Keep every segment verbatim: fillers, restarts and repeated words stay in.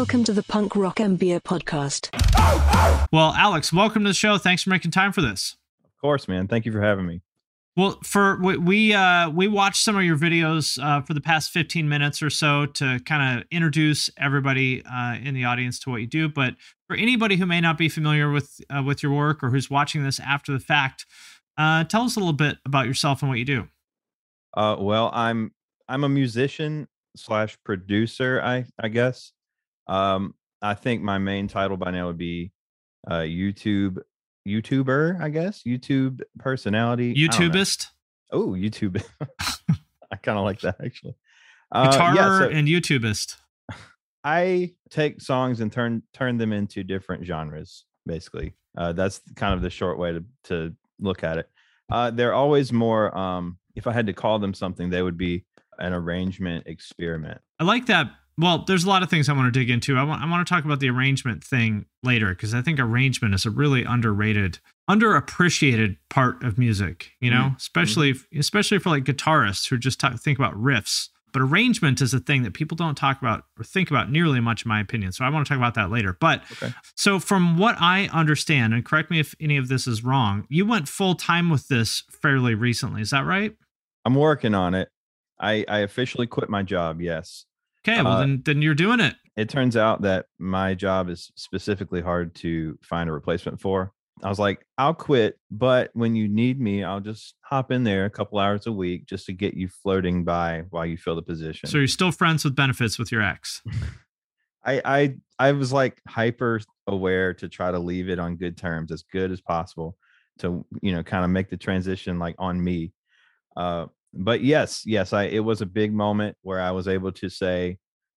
Welcome to the Punk Rock M B A podcast. Well, Alex, welcome to the show. Thanks for making time for this. Of course, man. Thank you for having me. Well, for we we, uh, we watched some of your videos uh, for the past fifteen minutes or so to kind of introduce everybody uh, in the audience to what you do. But for anybody who may not be familiar with uh, with your work or who's watching this after the fact, uh, tell us a little bit about yourself and what you do. Uh, well, I'm I'm a musician slash producer. I I guess. Um, I think my main title by now would be uh, YouTube YouTuber. I guess YouTube personality. YouTubist. Oh, YouTube. I kind of like that actually. Uh, Guitarer yeah, so and YouTubist. I take songs and turn turn them into different genres. Basically, uh, that's kind of the short way to to look at it. Uh, they're always more. Um, if I had to call them something, they would be an arrangement experiment. I like that. Well, there's a lot of things I want to dig into. I want I want to talk about the arrangement thing later because I think arrangement is a really underrated, underappreciated part of music. You know, mm-hmm. especially especially for like guitarists who just talk, think about riffs. But arrangement is a thing that people don't talk about or think about nearly much, in my opinion. So I want to talk about that later. But okay. So from what I understand, and correct me if any of this is wrong, you went full time with this fairly recently. Is that right? I'm working on it. I, I officially quit my job. Yes. Okay. Well, uh, then, then you're doing it. It turns out that my job is specifically hard to find a replacement for. I was like, I'll quit, but when you need me, I'll just hop in there a couple hours a week just to get you floating by while you fill the position. So you're still friends with benefits with your ex? I, I I was like hyper aware to try to leave it on good terms, as good as possible, to, you know, kind of make the transition like on me. Uh, but yes, yes, I it was a big moment where I was able to say,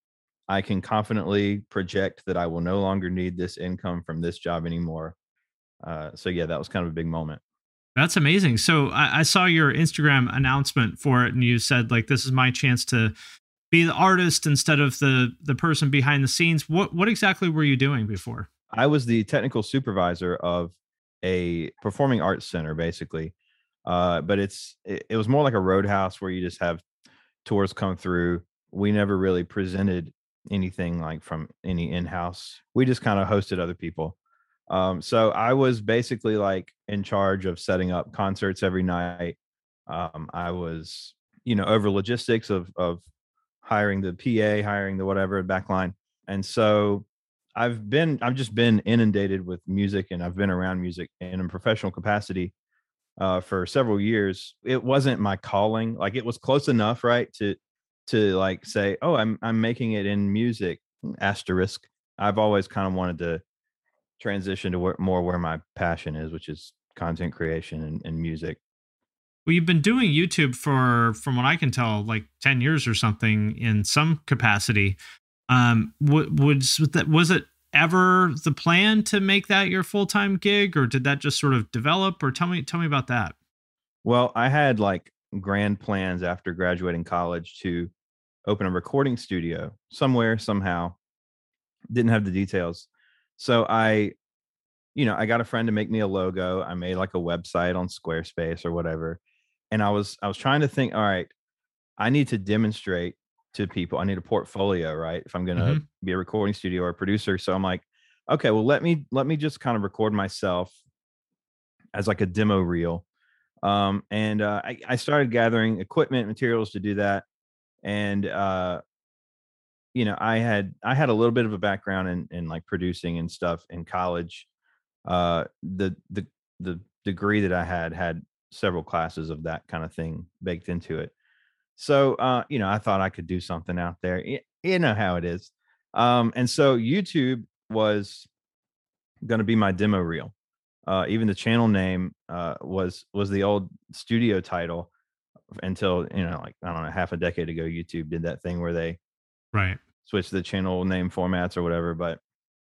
I can confidently project that I will no longer need this income from this job anymore. Uh, so yeah, that was kind of a big moment. That's amazing. So I, I saw your Instagram announcement for it, and you said like, "This is my chance to be the artist instead of the the person behind the scenes." What what exactly were you doing before? I was the technical supervisor of a performing arts center, basically. Uh, but it's it, it was more like a roadhouse where you just have tours come through. We never really presented anything like from any in-house. We just kind of hosted other people. Um, so I was basically like in charge of setting up concerts every night. Um, I was, you know, over logistics of of hiring the P A, hiring the whatever backline. And so I've been I've just been inundated with music, and I've been around music in a professional capacity uh, for several years. It wasn't my calling. Like, it was close enough, right, to to like say, oh, I'm I'm making it in music. Asterisk. I've always kind of wanted to transition to where, more where my passion is, which is content creation and, and music. Well, you've been doing YouTube for, from what I can tell, like ten years or something in some capacity. Um, would, would was it ever the plan to make that your full-time gig, or did that just sort of develop? Or tell me, tell me about that. Well, I had like grand plans after graduating college to open a recording studio somewhere, somehow. Didn't have the details. So I, you know, I got a friend to make me a logo. I made like a website on Squarespace or whatever. And I was, I was trying to think, all right, I need to demonstrate to people. I need a portfolio, right? If I'm going to mm-hmm. be a recording studio or a producer. So I'm like, okay, well, let me, let me just kind of record myself as like a demo reel. Um, and uh, I, I started gathering equipment, materials to do that. And, uh, you know, I had I had a little bit of a background in, in like producing and stuff in college. Uh, the the the degree that I had had several classes of that kind of thing baked into it. So, uh, you know, I thought I could do something out there. You, you know how it is. Um, and so YouTube was going to be my demo reel. Uh, even the channel name uh, was was the old studio title until, you know, like, I don't know, half a decade ago, YouTube did that thing where they right switch the channel name formats or whatever. But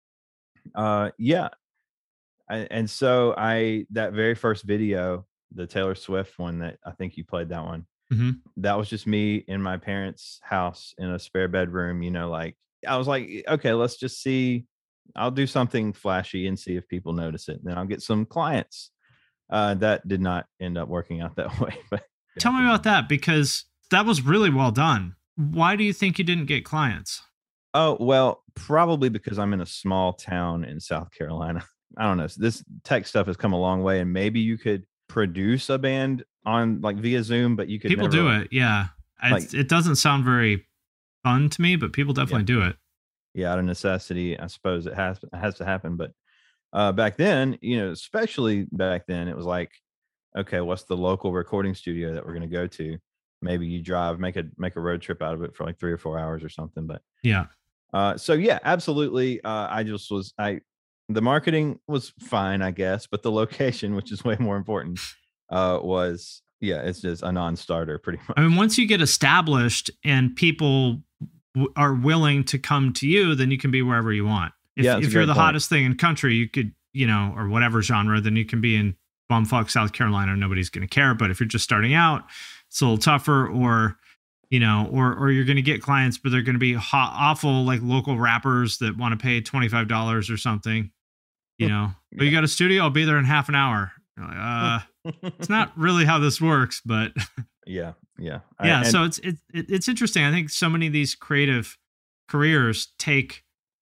uh, yeah. I, and so I, that very first video, the Taylor Swift one that I think you played that one, mm-hmm. that was just me in my parents' house in a spare bedroom, you know, like I was like, okay, let's just see, I'll do something flashy and see if people notice it. And then I'll get some clients. Uh, that did not end up working out that way. But tell me about that, because that was really well done. Why do you think you didn't get clients? Oh, well, probably because I'm in a small town in South Carolina. I don't know. This tech stuff has come a long way, and maybe you could produce a band on like via Zoom, but you could People never do like, it. Yeah. like It's, it doesn't sound very fun to me, but people definitely yeah, do it. yeah, out of necessity, I suppose it has it has to happen. But uh, back then, you know, especially back then, it was like, okay, what's the local recording studio that we're going to go to? Maybe you drive, make a make a road trip out of it for like three or four hours or something. But Yeah. uh, so yeah, absolutely. Uh, I just was I the marketing was fine, I guess, but the location, which is way more important, uh, was yeah, it's just a non-starter pretty much. I mean, once you get established and people w- are willing to come to you, then you can be wherever you want. If, Yeah, that's a if you're great the point. hottest thing in country, you could, you know, or whatever genre, then you can be in bumfuck South Carolina. Nobody's going to care. But if you're just starting out, it's a little tougher. Or, you know, or or you're going to get clients, but they're going to be hot, awful like local rappers that want to pay twenty-five dollars or something. You know, but you got a studio, I'll be there in half an hour. You're like, uh, it's not really how this works, but Yeah, yeah, yeah. I, So it's it, it, it's interesting. I think so many of these creative careers take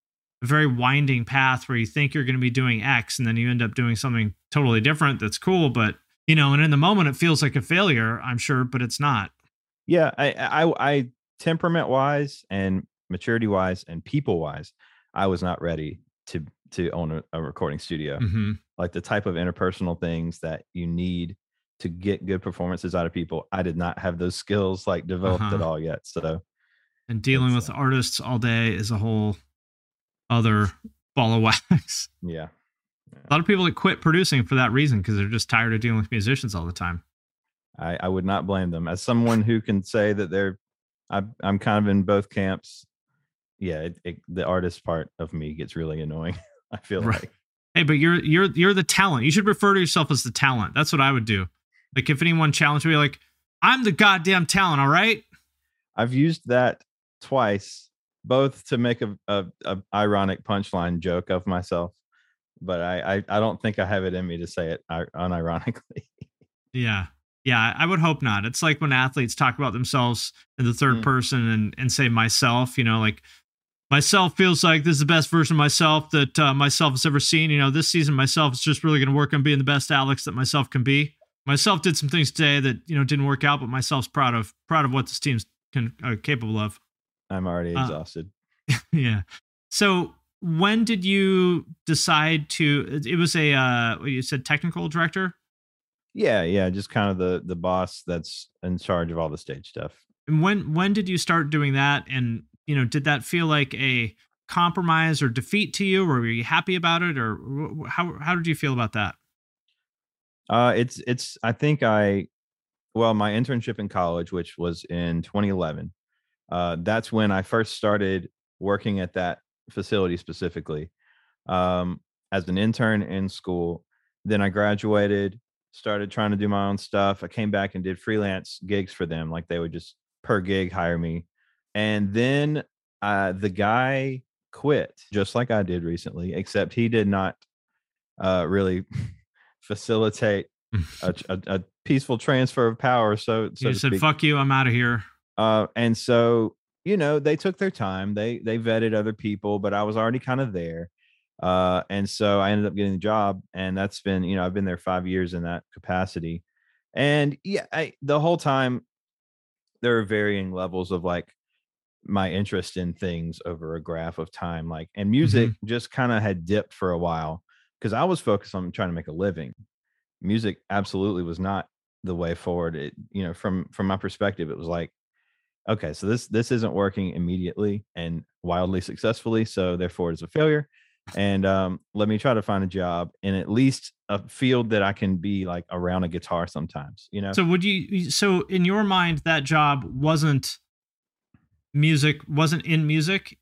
a very winding path where you think you're going to be doing X, and then you end up doing something totally different. That's cool, but you know, and in the moment it feels like a failure, I'm sure, but it's not. yeah, I, I, I temperament wise and maturity wise and people wise, I was not ready to to own a, a recording studio. Mm-hmm. Like the type of interpersonal things that you need to get good performances out of people, I did not have those skills like developed Uh-huh. at all yet. So And dealing It's, with artists all day is a whole other ball of wax. yeah, A lot of people that quit producing for that reason because they're just tired of dealing with musicians all the time. I, I would not blame them. As someone who can say that they're, I, I'm kind of in both camps. Yeah, it, it, the artist part of me gets really annoying. I feel Right. like. Hey, but you're you're you're the talent. You should refer to yourself as the talent. That's what I would do. Like if anyone challenged me, like I'm the goddamn talent. All right. I've used that twice, both to make a, a, a ironic punchline joke of myself, but I, I I don't think I have it in me to say it I- unironically. Yeah. Yeah. I would hope not. It's like when athletes talk about themselves in the third Mm. person and and say myself. You know, like myself feels like this is the best version of myself that uh, myself has ever seen. You know, this season myself is just really going to work on being the best Alex that myself can be. Myself did some things today that you know didn't work out, but myself's proud of proud of what this team's can uh, capable of. I'm already Uh, exhausted. Yeah. So when did you decide to? It it was a uh, what you said technical director. Yeah, yeah, just kind of the the boss that's in charge of all the stage stuff. And when when did you start doing that? And you know, did that feel like a compromise or defeat to you, or were you happy about it, or wh- wh- how how did you feel about that? Uh, it's it's. I think I well, my internship in college, which was in twenty eleven, uh, that's when I first started working at that facility specifically um, as an intern in school. Then I graduated, started trying to do my own stuff. I came back and did freelance gigs for them, like they would just per gig hire me. And then uh, the guy quit, just like I did recently, except he did not uh, really facilitate a, a, a peaceful transfer of power. So, so You to said, speak. "Fuck you, I'm out of here." Uh, and so, you know, they took their time. They they vetted other people, but I was already kind of there. Uh, and so I ended up getting the job, and that's been, you know, I've been there five years in that capacity. And yeah, I, the whole time there are varying levels of like my interest in things over a graph of time. Like, and music just kind of had dipped for a while because I was focused on trying to make a living. Music absolutely was not the way forward. It, you know, from from my perspective, it was like, okay, so this this isn't working immediately and wildly successfully, so therefore it's a failure. And um, let me try to find a job in at least a field that I can be like around a guitar sometimes, you know? So would you? So in your mind, that job wasn't music, wasn't in music.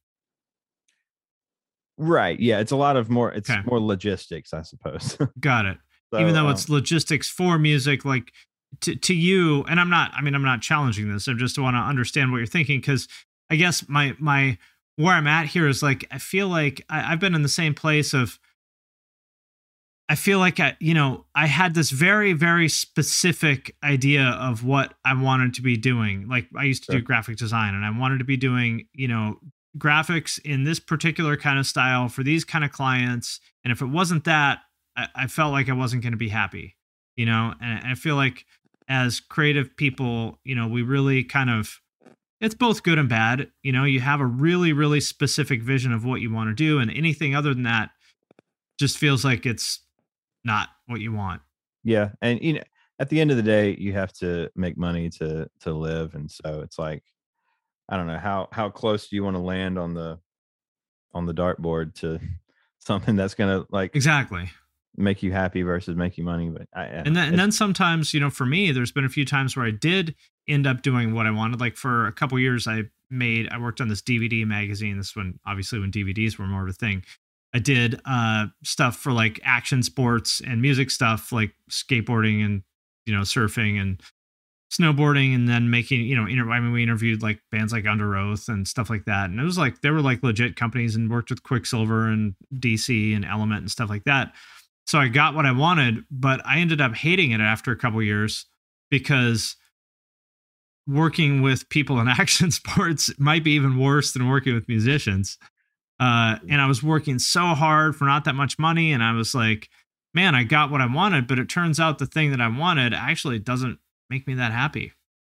Right. Yeah. It's a lot of more, it's Okay. more logistics, I suppose. Got it. So, Even though um, it's logistics for music, like to, to you, and I'm not, I mean, I'm not challenging this. I just want to understand what you're thinking. Cause I guess my, my, where I'm at here is like, I feel like I, I've been in the same place of, I feel like I, you know, I had this very, very specific idea of what I wanted to be doing. Like I used to Sure. do graphic design and I wanted to be doing, you know, graphics in this particular kind of style for these kind of clients. And if it wasn't that, I, I felt like I wasn't going to be happy, you know? And I feel like as creative people, you know, we really kind of, it's both good and bad. You know, you have a really, really specific vision of what you want to do, and anything other than that just feels like it's not what you want. Yeah. And, you know, at the end of the day, you have to make money to, to live. And so it's like, I don't know how, how close do you want to land on the, on the dartboard to something that's going to like exactly make you happy versus make you money. But I, I and then, and then sometimes, you know, for me, there's been a few times where I did end up doing what I wanted. Like for a couple years, I made, I worked on this D V D magazine. This one, obviously when D V Ds were more of a thing. I did uh, stuff for like action sports and music stuff, like skateboarding and, you know, surfing and snowboarding, and then making, you know, inter- I mean, we interviewed like bands like Under Oath and stuff like that. And it was like, they were like legit companies, and worked with Quicksilver and D C and Element and stuff like that. So I got what I wanted, but I ended up hating it after a couple years, because working with people in action sports might be even worse than working with musicians. Uh, and I was working so hard for not that much money. And I was like, man, I got what I wanted, but it turns out the thing that I wanted actually doesn't make me that happy.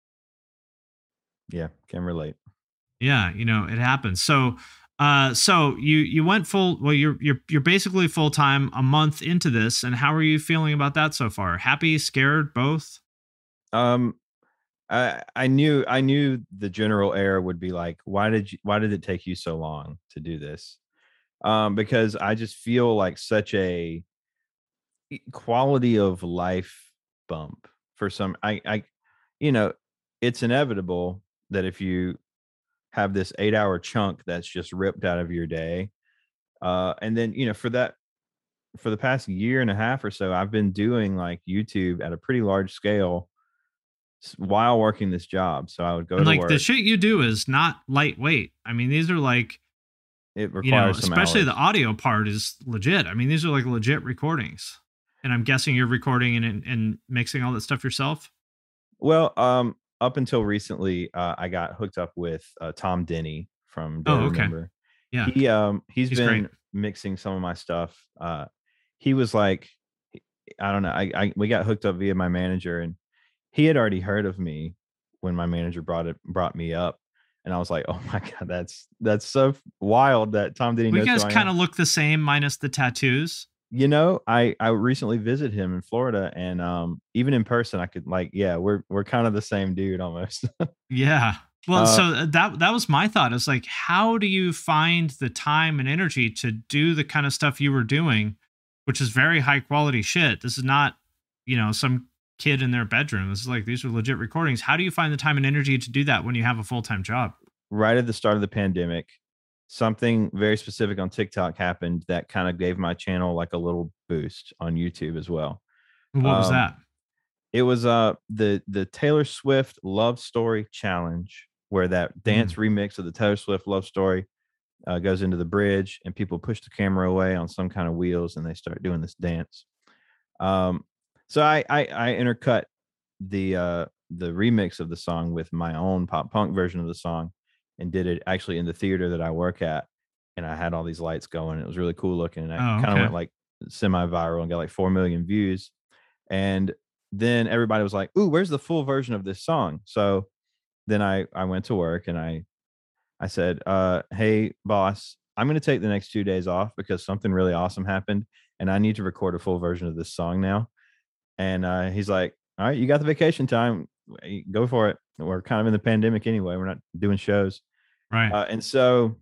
Yeah, can relate. Yeah, you know, it happens. So uh so you you went full, well, you're you're you're basically full-time a month into this, and how are you feeling about that so far? Happy, scared, both? Um I I knew I knew the general air would be like, why did you why did it take you so long to do this? Um, because I just feel like such a quality of life bump for some. I I you know, it's inevitable that if you have this eight hour chunk that's just ripped out of your day, uh, and then you know, for that for the past year and a half or so, I've been doing like YouTube at a pretty large scale while working this job. So I would go And to like work. the shit you do is not lightweight. I mean, these are like, It requires you know, some especially hours. the audio part is legit. I mean, these are like legit recordings. And I'm guessing you're recording and and mixing all that stuff yourself. Well, um, up until recently, uh, I got hooked up with uh, Tom Denny from Do I Oh, okay. Remember. Yeah. He um he's He's been great. mixing some of my stuff. Uh, he was like, I don't know. I, I we got hooked up via my manager, and he had already heard of me when my manager brought it brought me up, and I was like, oh my god, that's that's so wild that Tom Denny We knows guys who I kind am. of look the same minus the tattoos. You know, I I recently visited him in Florida, and um even in person, I could like, yeah, we're we're kind of the same dude almost. Yeah. Well, Uh, so that that was my thought. Is like, how do you find the time and energy to do the kind of stuff you were doing, which is very high quality shit? This is not, you know, some kid in their bedroom. This is like, these are legit recordings. How do you find the time and energy to do that when you have a full-time job? right at the start of the pandemic, something very specific on TikTok happened that kind of gave my channel like a little boost on YouTube as well. What was Um, that? it was uh the the Taylor Swift Love Story Challenge, where that dance remix of the Taylor Swift Love Story uh, goes into the bridge, and people push the camera away on some kind of wheels, and they start doing this dance. Um, so I I, I intercut the uh the remix of the song with my own pop punk version of the song, and did it actually in the theater that I work at. And I had all these lights going. It was really cool looking. And I Oh, kind of okay. went like semi viral and got like four million views. And then everybody was like, ooh, where's the full version of this song? So then I, I went to work, and I, I said, uh, hey, boss, I'm going to take the next two days off because something really awesome happened, and I need to record a full version of this song now. And uh, he's like, all right, you got the vacation time. Go for it. We're kind of in the pandemic anyway. We're not doing shows. Right. Uh, and so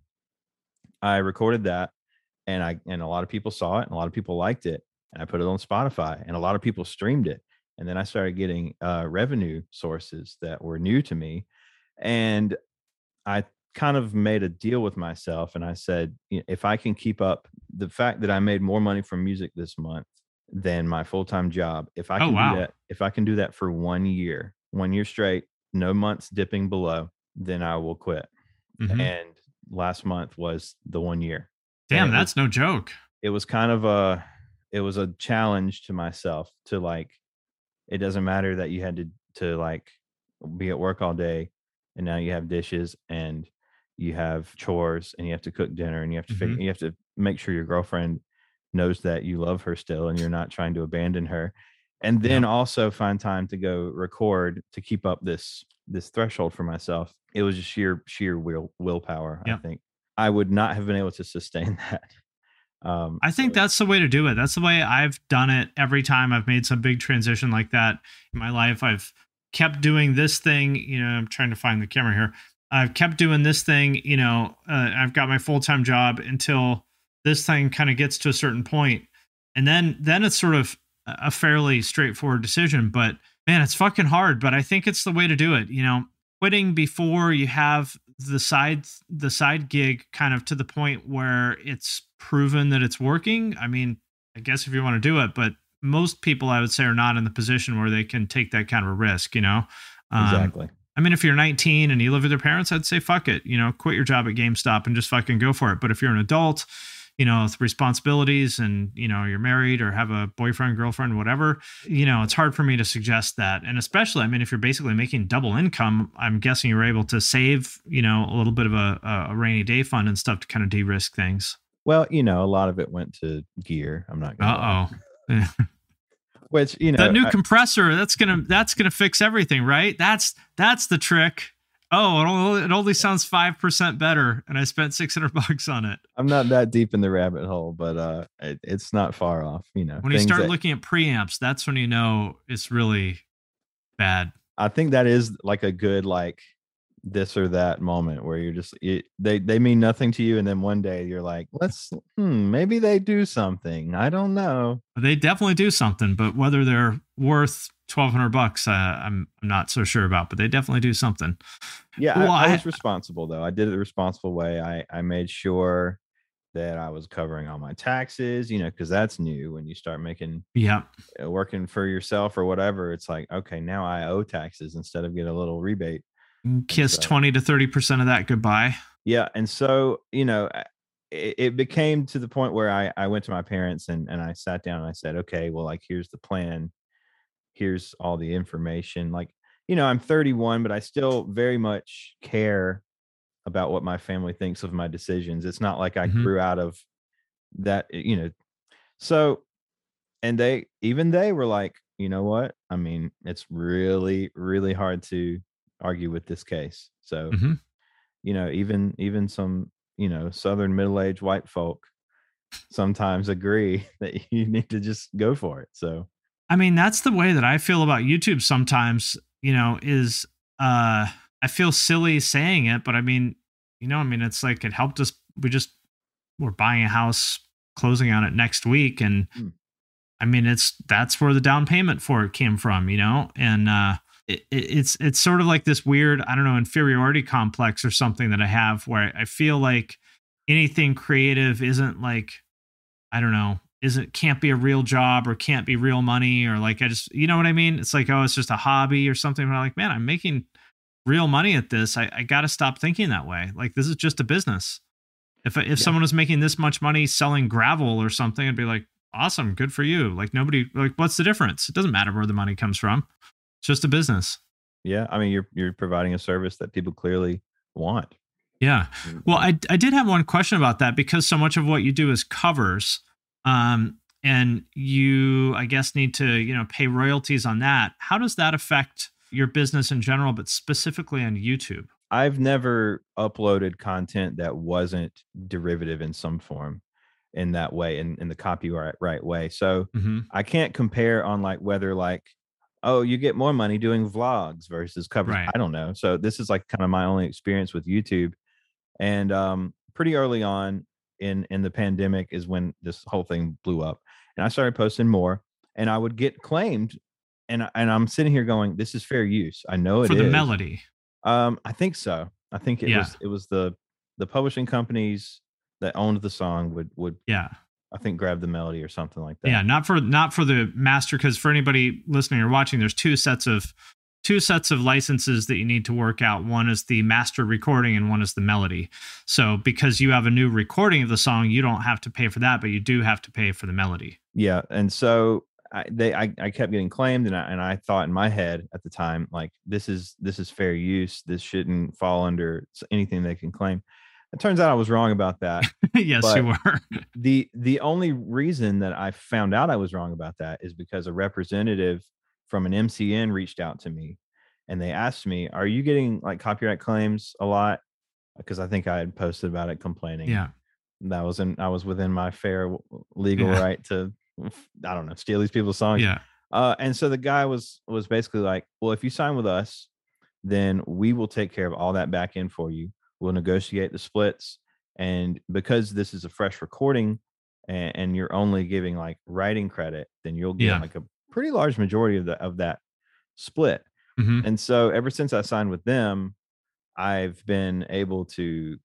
I recorded that, and I and a lot of people saw it, and a lot of people liked it, and I put it on Spotify, and a lot of people streamed it. And then I started getting uh, revenue sources that were new to me, and I kind of made a deal with myself, and I said, you know, if I can keep up the fact that I made more money from music this month than my full-time job, if I Oh, can wow. do that, if I can do that for one year, one year straight, no months dipping below, then I will quit. Mhm. And last month was the one year. Damn, And it that's was, no joke. it was kind of a it was a challenge to myself to like, it doesn't matter that you had to to like be at work all day, and now you have dishes, and you have chores and you have to cook dinner and you have to figure, Mhm. you have to make sure your girlfriend knows that you love her still and you're not trying to abandon her. And then Yep. also find time to go record to keep up this this threshold for myself. It was just sheer sheer will willpower, I Yep. think. I would not have been able to sustain that. Um, I think so that's the way to do it. That's the way I've done it every time I've made some big transition like that in my life. I've kept doing this thing. You know, I'm trying to find the camera here. I've kept doing this thing. You know, uh, I've got my full time job until this thing kind of gets to a certain point, and then then it's sort of a fairly straightforward decision. But man, it's fucking hard. But I think it's the way to do it. You know, quitting before you have the side the side gig kind of to the point where it's proven that it's working. I mean, I guess if you want to do it, but most people I would say are not in the position where they can take that kind of a risk, you know? Um, exactly. I mean, if you're nineteen and you live with your parents, I'd say fuck it, you know, quit your job at GameStop and just fucking go for it. But if you're an adult, you know, with responsibilities and, you know, you're married or have a boyfriend, girlfriend, whatever, you know, it's hard for me to suggest that. And especially, I mean, if you're basically making double income, I'm guessing you're able to save, you know, a little bit of a, a rainy day fund and stuff to kind of de-risk things. Well, you know, a lot of it went to gear. I'm not gonna lie. Uh-oh. Which, you know, That new I- compressor, that's gonna that's gonna fix everything, right? That's that's the trick. Oh, it only, it only sounds five percent better, and I spent six hundred bucks on it. I'm not that deep in the rabbit hole, but uh, it, it's not far off. You know, When you things start that- looking at preamps, that's when you know it's really bad. I think that is like a good like this or that moment where you're just it, they they mean nothing to you, and then one day you're like, let's hmm, maybe they do something. I don't know. They definitely do something, but whether they're worth twelve hundred bucks, uh, I'm I'm not so sure about. But they definitely do something. Yeah, Well, I, I I- was responsible though. I did it the responsible way. I I made sure that I was covering all my taxes. You know, because that's new when you start making Yeah, uh, working for yourself or whatever. It's like, okay, now I owe taxes instead of get a little rebate. kiss so- twenty to thirty percent of that goodbye. Yeah, and so you know, I- it, it became to the point where I I went to my parents and and I sat down and I said, okay, well, like here's the plan, here's all the information. Like, you know, I'm thirty-one, but I still very much care about what my family thinks of my decisions. It's not like I Mhm. grew out of that, you know. So, and they even they were like, you know what? I mean, it's really really hard to argue with this case. So, Mhm. you know, even even some, you know, southern middle-aged white folk sometimes agree that you need to just go for it. So, I mean, that's the way that I feel about YouTube sometimes, you know, is uh I feel silly saying it, but I mean, you know, I mean, it's like it helped us. We just we're buying a house, closing on it next week. And Hmm. I mean, it's that's where the down payment for it came from, you know, and uh it, it, it's it's sort of like this weird, I don't know, inferiority complex or something that I have where I feel like anything creative isn't like, I don't know, isn't can't be a real job or can't be real money or like I just, you know what I mean? It's like, oh, it's just a hobby or something. But I'm like, man, I'm making real money at this. I, I got to stop thinking that way. Like this is just a business. If if Yeah. someone was making this much money selling gravel or something, I'd be like, awesome, good for you. Like nobody, like what's the difference? It doesn't matter where the money comes from. It's just a business. yeah, I mean, you're you're providing a service that people clearly want. Yeah. Well, I I did have one question about that because so much of what you do is covers, um, and you I guess need to you know pay royalties on that. How does that affect your business in general, but specifically on YouTube? I've never uploaded content that wasn't derivative in some form in that way, in, in the copyright right way. So Mm-hmm. I can't compare on like whether like, oh, you get more money doing vlogs versus covers. Right. I don't know. So this is like kind of my only experience with YouTube. And um, pretty early on in in the pandemic is when this whole thing blew up. And I started posting more and I would get claimed. And, I- and I'm sitting here going, this is fair use. I know it For the is. melody. Um, I think so. I think it Yeah. was it was the the publishing companies that owned the song would would Yeah. I think grab the melody or something like that. Yeah, not for not for the master, because for anybody listening or watching, there's two sets of two sets of licenses that you need to work out. One is the master recording and one is the melody. So because you have a new recording of the song, you don't have to pay for that, but you do have to pay for the melody. Yeah, and so I they I, I kept getting claimed, and I and I thought in my head at the time, like, this is this is fair use. This shouldn't fall under anything they can claim. It turns out I was wrong about that. Yes, but you were. the the only reason that I found out I was wrong about that is because a representative from an M C N reached out to me, and they asked me, "Are you getting like copyright claims a lot?" Because I think I had posted about it, complaining. Yeah, that was in I was within my fair legal yeah. right to, I don't know, steal these people's songs. Yeah. Uh, and so the guy was was basically like, "Well, if you sign with us, then we will take care of all that back end for you. We'll negotiate the splits, and because this is a fresh recording, and, and you're only giving like writing credit, then you'll get Yeah. like a pretty large majority of the of that split." hmm And so ever since I signed with them, I've been able to,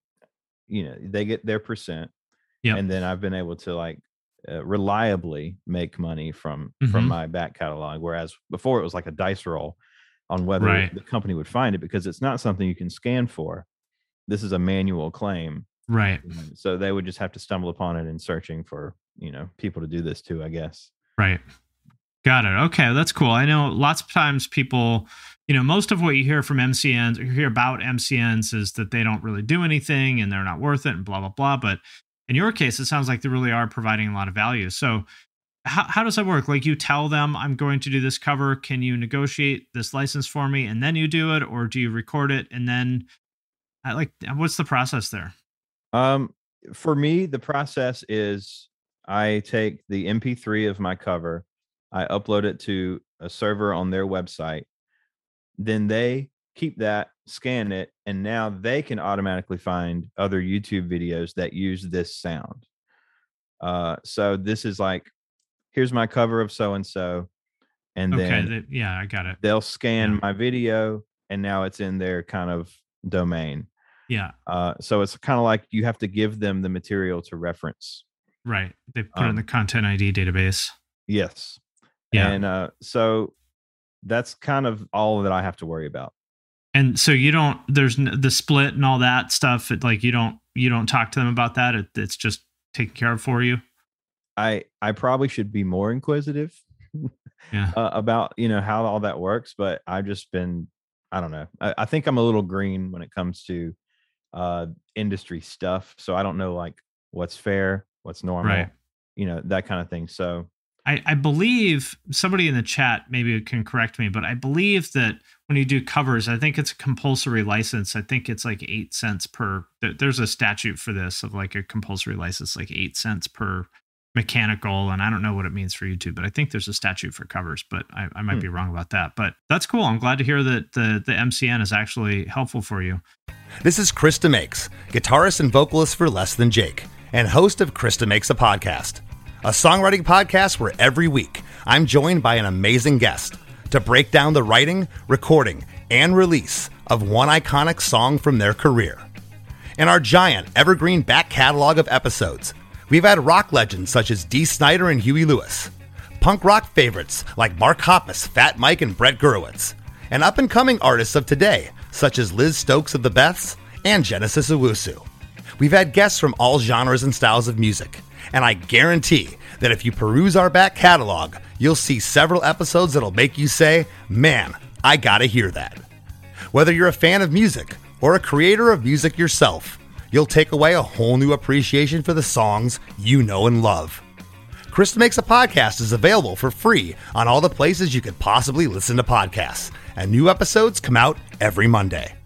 you know, they get their percent, Yep. and then I've been able to like uh, reliably make money from Mhm. from my back catalog. Whereas before it was like a dice roll on whether Right. the company would find it, because it's not something you can scan for. This is a manual claim, Right. so they would just have to stumble upon it in searching for, you know, people to do this to, I guess. Right. Got it. Okay, that's cool. I know lots of times people, you know, most of what you hear from M C Ns, or you hear about M C Ns, is that they don't really do anything and they're not worth it and blah, blah, blah. But in your case, it sounds like they really are providing a lot of value. So how, how does that work? Like, you tell them, I'm going to do this cover. Can you negotiate this license for me? And then you do it, or do you record it? And then I like, what's the process there? Um, for me, the process is I take the M P three of my cover, I upload it to a server on their website. Then they keep that, scan it, and now they can automatically find other YouTube videos that use this sound. Uh, so this is like, here's my cover of so and so, and Okay. then That, yeah, I got it. they'll scan Yeah. my video, and now it's in their kind of domain. Yeah. Uh, so it's kind of like you have to give them the material to reference. Right. They put it in Um, the Content I D database. Yes. Yeah. And uh, so that's kind of all that I have to worry about. And so you don't, there's n- the split and all that stuff. It, like, you don't, you don't talk to them about that. It, it's just taken care of for you. I I probably should be more inquisitive Yeah. uh, about, you know, how all that works, but I've just been, I don't know. I, I think I'm a little green when it comes to uh, industry stuff. So I don't know like what's fair, what's normal, Right. you know, that kind of thing. So I, I believe somebody in the chat maybe can correct me, but I believe that when you do covers, I think it's a compulsory license. I think it's like eight cents per, there- there's a statute for this of like a compulsory license, like eight cents per mechanical. And I don't know what it means for YouTube, but I think there's a statute for covers, but I, I might Hmm. be wrong about that. But that's cool. I'm glad to hear that the, the M C N is actually helpful for you. This is Krista Makes, guitarist and vocalist for Less Than Jake, and host of Krista Makes a Podcast, a songwriting podcast where every week I'm joined by an amazing guest to break down the writing, recording, and release of one iconic song from their career. In our giant evergreen back catalog of episodes, we've had rock legends such as Dee Snider and Huey Lewis, punk rock favorites like Mark Hoppus, Fat Mike, and Brett Gurewitz, and up-and-coming artists of today such as Liz Stokes of the Beths and Genesis Owusu. We've had guests from all genres and styles of music, and I guarantee that if you peruse our back catalog, you'll see several episodes that'll make you say, man, I gotta hear that. Whether you're a fan of music or a creator of music yourself, you'll take away a whole new appreciation for the songs you know and love. Krista Makes a Podcast is available for free on all the places you could possibly listen to podcasts, and new episodes come out every Monday.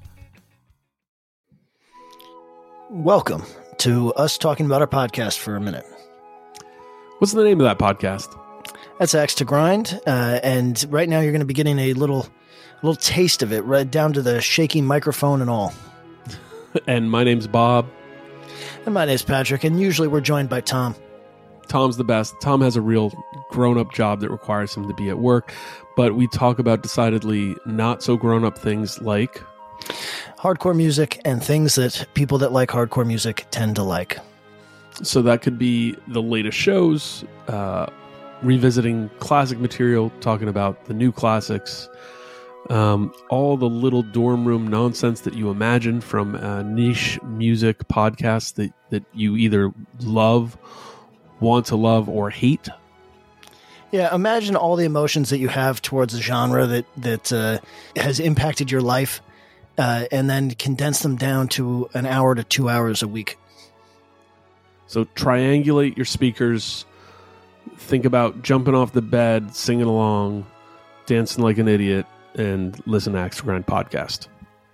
Welcome to us talking about our podcast for a minute. What's the name of that podcast? That's Axe to Grind, uh, and right now you're going to be getting a little, little taste of it, right down to the shaky microphone and all. And my name's Bob. And my name's Patrick, and usually we're joined by Tom. Tom's the best. Tom has a real grown-up job that requires him to be at work, but we talk about decidedly not so grown-up things like Hardcore music and things that people that like hardcore music tend to like. So that could be the latest shows, uh, revisiting classic material, talking about the new classics, um, all the little dorm room nonsense that you imagine from uh, niche music podcasts that, that you either love, want to love, or hate. Yeah, imagine all the emotions that you have towards a genre that that uh, has impacted your life, uh, and then condense them down to an hour to two hours a week. So triangulate your speakers. Think about jumping off the bed, singing along, dancing like an idiot, and listen to Axe to Grind podcast.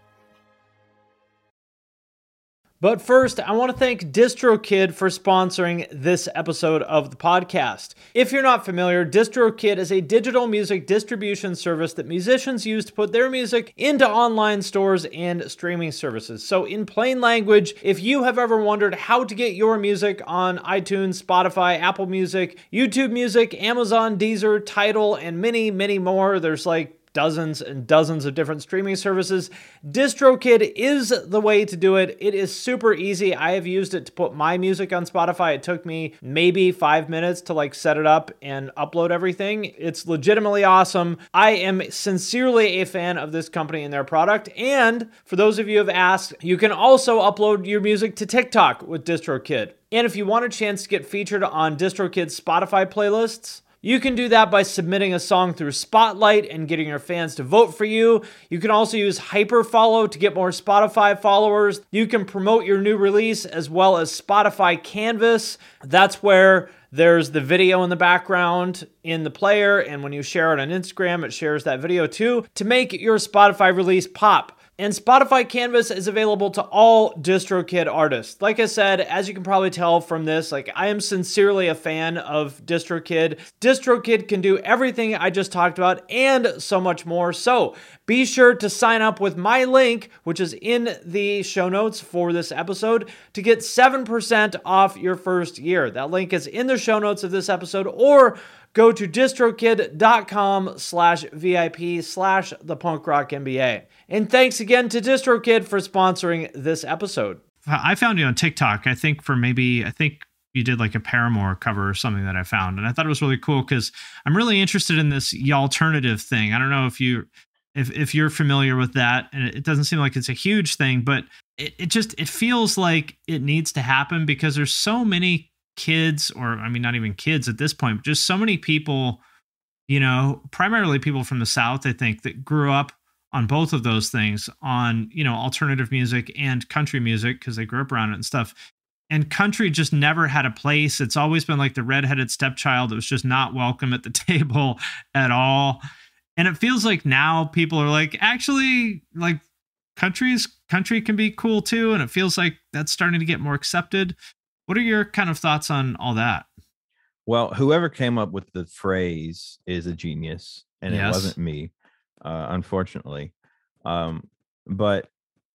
But first, I want to thank DistroKid for sponsoring this episode of the podcast. If you're not familiar, DistroKid is a digital music distribution service that musicians use to put their music into online stores and streaming services. So in plain language, if you have ever wondered how to get your music on iTunes, Spotify, Apple Music, YouTube Music, Amazon, Deezer, Tidal, and many, many more, there's like dozens and dozens of different streaming services, DistroKid is the way to do it. It is super easy. I have used it to put my music on Spotify. It took me maybe five minutes to like set it up and upload everything. It's legitimately awesome. I am sincerely a fan of this company and their product. And for those of you who have asked, you can also upload your music to TikTok with DistroKid. And if you want a chance to get featured on DistroKid's Spotify playlists, you can do that by submitting a song through Spotlight and getting your fans to vote for you. You can also use Hyperfollow to get more Spotify followers. You can promote your new release as well as Spotify Canvas. That's where there's the video in the background in the player, and when you share it on Instagram, it shares that video too to make your Spotify release pop. And Spotify Canvas is available to all DistroKid artists. Like I said, as you can probably tell from this, like I am sincerely a fan of DistroKid. DistroKid can do everything I just talked about and so much more. So be sure to sign up with my link, which is in the show notes for this episode, to get seven percent off your first year. That link is in the show notes of this episode, or go to distrokid.com slash VIP slash the punk rock MBA. And thanks again to DistroKid for sponsoring this episode. I found you on TikTok, I think for maybe, I think you did like a Paramore cover or something that I found. And I thought it was really cool because I'm really interested in this alternative thing. I don't know if you, if, if you're familiar with that, and it doesn't seem like it's a huge thing, but it, it just, it feels like it needs to happen because there's so many kids, or I mean, not even kids at this point, but just so many people, you know, primarily people from the South, I think, that grew up on both of those things, on, you know, alternative music and country music, because they grew up around it and stuff. And country just never had a place. It's always been like the redheaded stepchild that was just not welcome at the table at all. And it feels like now people are like, actually, like countries, country can be cool too. And it feels like that's starting to get more accepted. What are your kind of thoughts on all that? Well, whoever came up with the phrase is a genius, and Yes. it wasn't me, uh, unfortunately. Um, but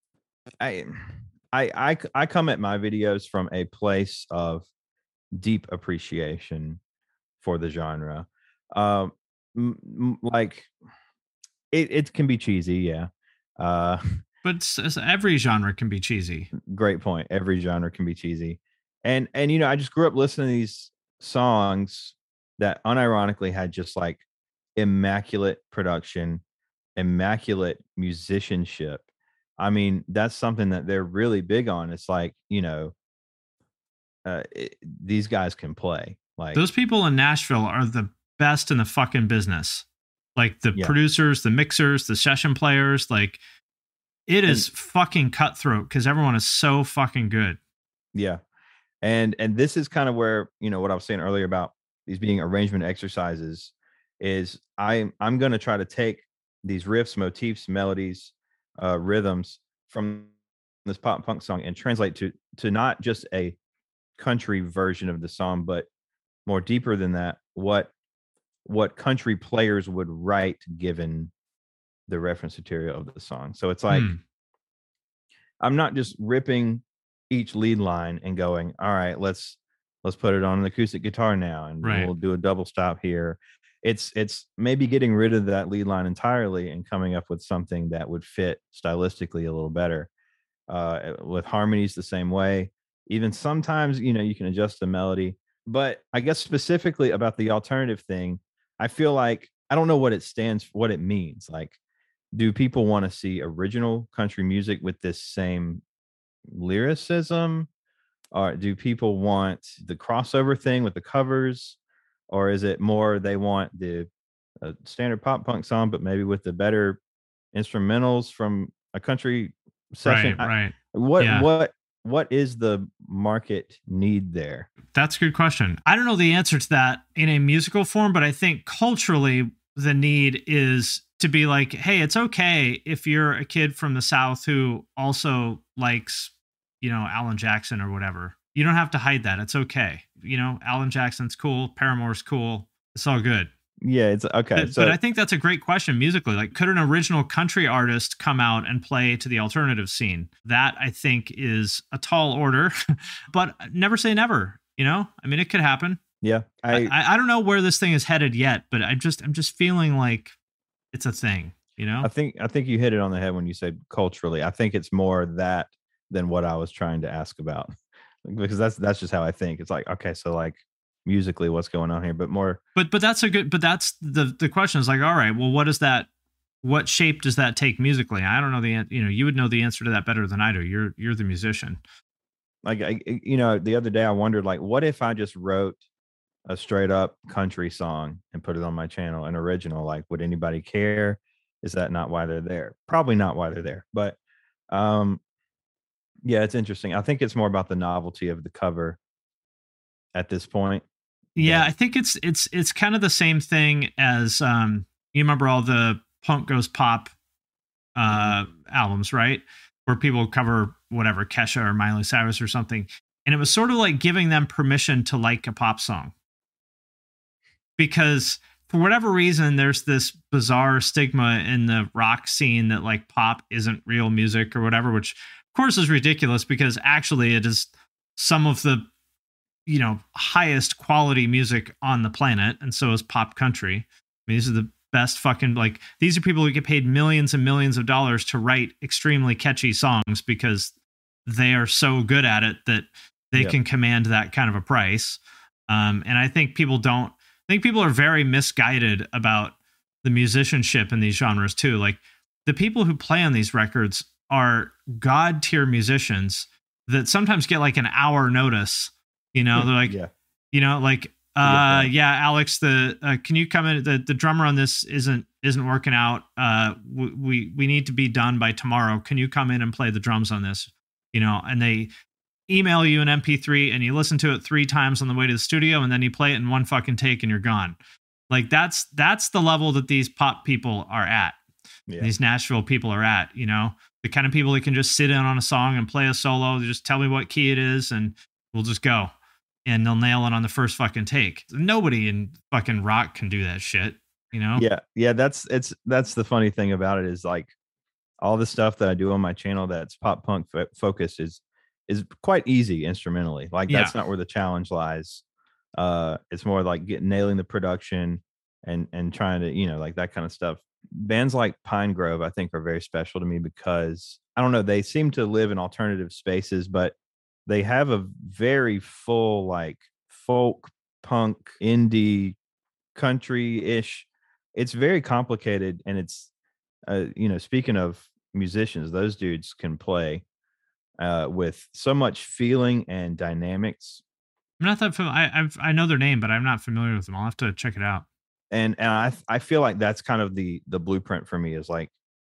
I, I, I, I come at my videos from a place of deep appreciation for the genre. Um, m- m- like it, it can be cheesy, yeah. Uh, But it's, it's- every genre can be cheesy. great point. Every genre can be cheesy. And and you know, I just grew up listening to these songs that unironically had just like immaculate production, immaculate musicianship. I mean, that's something that they're really big on. It's like, you know, uh, it, these guys can play. Like Those people in Nashville are the best in the fucking business. Like the Yeah. producers, the mixers, the session players, like it is fucking cutthroat because everyone is so fucking good. Yeah. And and this is kind of where, you know, what I was saying earlier about these being arrangement exercises is I I'm going to try to take these riffs, motifs, melodies, uh rhythms from this pop punk song and translate to to not just a country version of the song, but more deeper than that, what what country players would write given the reference material of the song. So it's like Hmm. I'm not just ripping each lead line and going, all right, let's let's put it on an acoustic guitar now, and Right. we'll do a double stop here. It's it's maybe getting rid of that lead line entirely and coming up with something that would fit stylistically a little better. Uh, with harmonies the same way. Even sometimes, you know, you can adjust the melody. But I guess specifically about the alternative thing, I feel like I don't know what it stands for, what it means. Like, do people want to see original country music with this same lyricism, or do people want the crossover thing with the covers? or is it more they want the uh, standard pop punk song, but maybe with the better instrumentals from a country session? Right, right. I, what Yeah. what what is the market need there? That's a good question. I don't know the answer to that in a musical form, but I think culturally the need is to be like, hey, it's okay if you're a kid from the South who also likes, you know, Alan Jackson or whatever. You don't have to hide that. It's okay. You know, Alan Jackson's cool. Paramore's cool. It's all good. Yeah, it's okay. But, so but I think that's a great question musically. Like, could an original country artist come out and play to the alternative scene? That, I think, is a tall order, but never say never. You know, I mean, it could happen. yeah, I, I, I don't know where this thing is headed yet, but I just, I'm just feeling like it's a thing, you know? I think I think you hit it on the head when you said culturally. I think it's more that than what I was trying to ask about, because that's that's just how I think. It's like, okay, so like musically, what's going on here? But more, But, but that's a good, but that's the, the question is like, all right, well, what is that? What shape does that take musically? I don't know the, an- you know, you would know the answer to that better than I do. You're, you're the musician. like I, you know, the other day I wondered, like, what if I just wrote a straight up country song and put it on my channel, an original? Like, would anybody care? Is that not why they're there? Probably not why they're there. But um, yeah, it's interesting. I think it's more about the novelty of the cover at this point. Yeah, Yeah. I think it's it's it's kind of the same thing as um you remember all the punk goes pop uh albums, right? Where people cover whatever Kesha or Miley Cyrus or something. And it was sort of like giving them permission to like a pop song. Because for whatever reason, there's this bizarre stigma in the rock scene that like pop isn't real music or whatever, which of course is ridiculous because actually it is some of the, you know, highest quality music on the planet. And so is pop country. I mean, these are the best fucking, like, these are people who get paid millions and millions of dollars to write extremely catchy songs because they are so good at it that they Yep. can command that kind of a price. Um, and I think people don't, I think people are very misguided about the musicianship in these genres too. Like, the people who play on these records are god tier musicians that sometimes get like an hour notice. You know, they're like, yeah, you know, like, uh, yeah, Alex, the uh, can you come in? The the drummer on this isn't isn't working out. Uh, we, we we need to be done by tomorrow. Can you come in and play the drums on this? You know, and they email you an M P three and you listen to it three times on the way to the studio, and then you play it in one fucking take and you're gone. Like, that's that's the level that these pop people are at. yeah. These Nashville people are at, you know, the kind of people that can just sit in on a song and play a solo. They just tell me what key it is and we'll just go. And they'll nail it on the first fucking take. Nobody in fucking rock can do that shit, you know? Yeah, yeah. That's it's that's the funny thing about it is like all the stuff that I do on my channel that's pop punk fo- focused is is quite easy instrumentally. Like, that's Yeah. not where the challenge lies. Uh, it's more like getting nailing the production and and trying to, you know, like that kind of stuff. Bands like Pine Grove, I think, are very special to me because I don't know, they seem to live in alternative spaces, but they have a very full, like, folk, punk, indie, country-ish. It's very complicated, and it's uh, you know, speaking of musicians, those dudes can play uh, with so much feeling and dynamics. I'm not that familiar. I I've, I know their name, but I'm not familiar with them. I'll have to check it out. And and I I feel like that's kind of the the blueprint for me, is like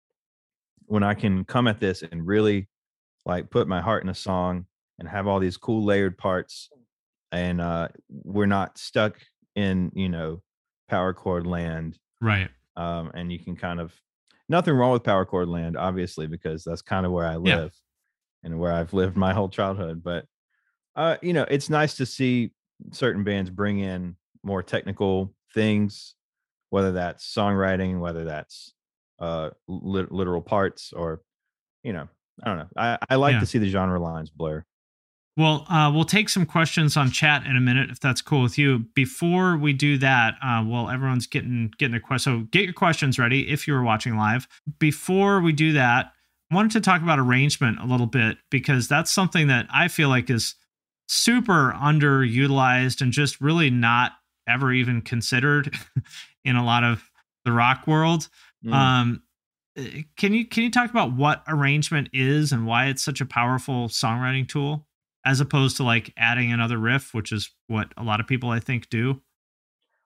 when I can come at this and really like put my heart in a song and have all these cool layered parts, and uh, we're not stuck in, you know, power chord land. Right. Um, and you can kind of, nothing wrong with power chord land, obviously, because that's kind of where I Yeah. live and where I've lived my whole childhood. But uh, you know, it's nice to see certain bands bring in more technical things, whether that's songwriting, whether that's uh, lit- literal parts, or, you know, I don't know. I, I like Yeah. to see the genre lines blur. Well, uh, we'll take some questions on chat in a minute, if that's cool with you. Before we do that, uh, well, everyone's getting getting their questions. So get your questions ready if you were watching live. Before we do that, I wanted to talk about arrangement a little bit, because that's something that I feel like is super underutilized and just really not ever even considered in a lot of the rock world. Mm. Um, can you can you talk about what arrangement is and why it's such a powerful songwriting tool, as opposed to like adding another riff, which is what a lot of people I think do?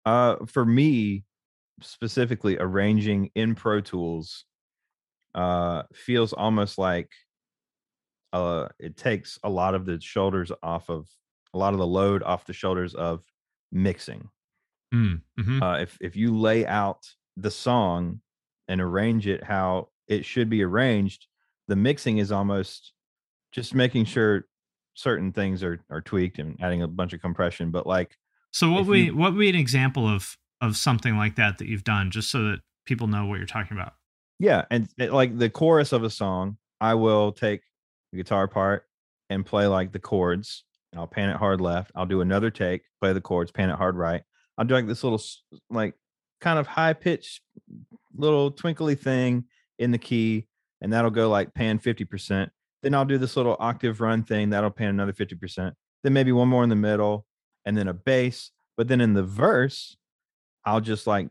Uh, for me, specifically, arranging in Pro Tools uh, feels almost like uh, it takes a lot of the shoulders off of a lot of the load off the shoulders of mixing. Mm, mhm. Uh, if if you lay out the song and arrange it how it should be arranged, the mixing is almost just making sure certain things are are tweaked and adding a bunch of compression. But like, So what if we you- what would be an example of of something like that that you've done, just so that people know what you're talking about? yeah, and it, like the chorus of a song, I will take the guitar part and play like the chords, and I'll pan it hard left. I'll do another take, play the chords, pan it hard right. I'll do like this little s- like kind of high pitched little twinkly thing in the key, and that'll go like pan fifty percent. Then I'll do this little octave run thing that'll pan another fifty percent. Then maybe one more in the middle, and then a bass. But then in the verse, I'll just like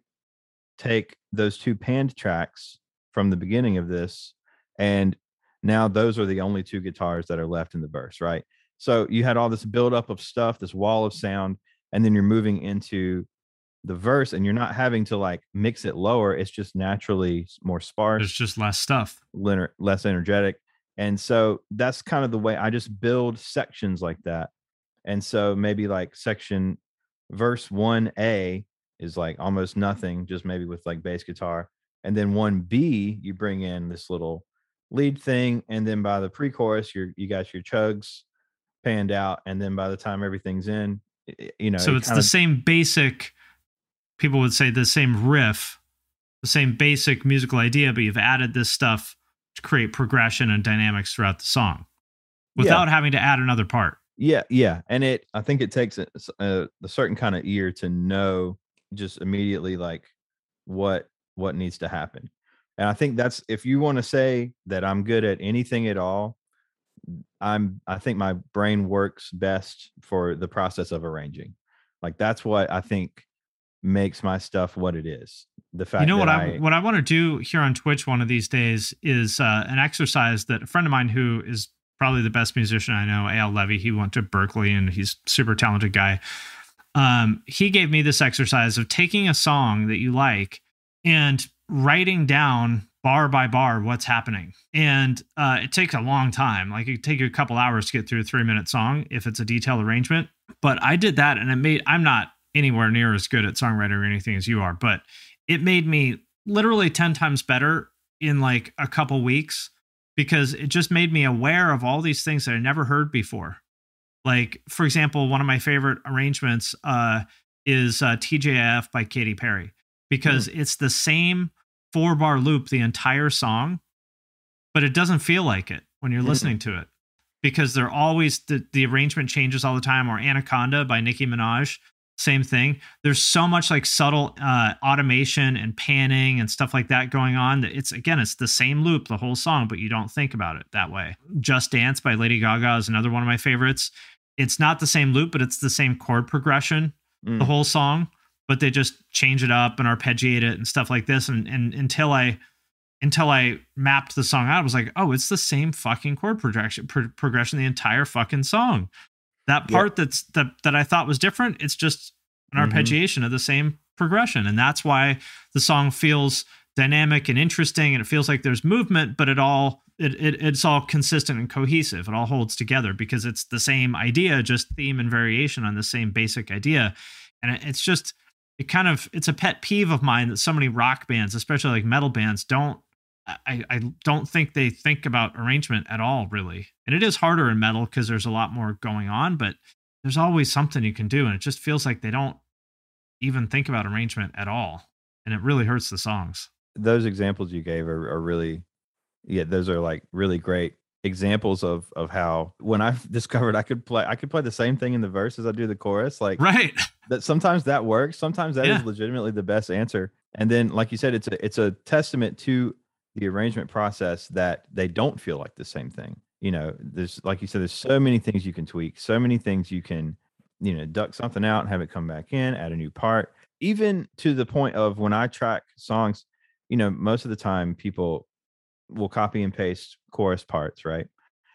take those two panned tracks from the beginning of this, and now those are the only two guitars that are left in the verse, right? So you had all this buildup of stuff, this wall of sound, and then you're moving into the verse, and you're not having to like mix it lower. It's just naturally more sparse, There's just less stuff. liner- less energetic. And so that's kind of the way I just build sections like that. And so maybe like section verse one A is like almost nothing, just maybe with like bass guitar. And then one B, you bring in this little lead thing. And then by the pre-chorus, you're, you got your chugs panned out. And then by the time everything's in, i- you know, So it it's kind the of- same basic, people would say the same riff, the same basic musical idea, but you've added this stuff to create progression and dynamics throughout the song without having to add another part. Yeah, yeah, and it. I think it takes a, a, a certain kind of ear to know just immediately like what what needs to happen. And I think that's, if you want to say that I'm good at anything at all, I'm. I think my brain works best for the process of arranging. Like that's what I think makes my stuff what it is. The fact You know that what I, I what I want to do here on Twitch one of these days is uh, an exercise that a friend of mine who is probably the best musician I know, A L Levy, he went to Berkeley and he's a super talented guy. Um, he gave me this exercise of taking a song that you like and writing down bar by bar what's happening. And uh, it takes a long time. Like it could take you a couple hours to get through a three minute song if it's a detailed arrangement. But I did that and it made, I'm not anywhere near as good at songwriting or anything as you are, but it made me literally ten times better in like a couple weeks, because it just made me aware of all these things that I never heard before. Like, for example, one of my favorite arrangements uh, is uh, T J F by Katy Perry, because mm. it's the same four bar loop the entire song, but it doesn't feel like it when you're mm. listening to it, because they're always, the, the arrangement changes all the time. Or Anaconda by Nicki Minaj, same thing. There's so much like subtle uh, automation and panning and stuff like that going on that it's, again, it's the same loop the whole song, but you don't think about it that way. Just Dance by Lady Gaga is another one of my favorites. It's not the same loop, but it's the same chord progression mm. the whole song, but they just change it up and arpeggiate it and stuff like this. And, and until I until I mapped the song out, I was like, oh, it's the same fucking chord progression pro- progression the entire fucking song. That part yep. that's that that I thought was different, it's just an mm-hmm. arpeggiation of the same progression. And that's why the song feels dynamic and interesting, and it feels like there's movement, but it all it, it it's all consistent and cohesive. It all holds together because it's the same idea, just theme and variation on the same basic idea. And it, it's just it kind of it's a pet peeve of mine that so many rock bands, especially like metal bands, don't I, I don't think they think about arrangement at all, really. And it is harder in metal because there's a lot more going on, but there's always something you can do. And it just feels like they don't even think about arrangement at all. And it really hurts the songs. Those examples you gave are, are really, yeah, those are like really great examples of of how when I discovered I could play, I could play the same thing in the verse as I do the chorus. Like right. that sometimes that works. Sometimes that yeah. is legitimately the best answer. And then, like you said, it's a it's a testament to the arrangement process that they don't feel like the same thing. You know, there's, like you said, there's so many things you can tweak, so many things you can, you know, duck something out and have it come back in, add a new part, even to the point of when I track songs, you know, most of the time people will copy and paste chorus parts, right?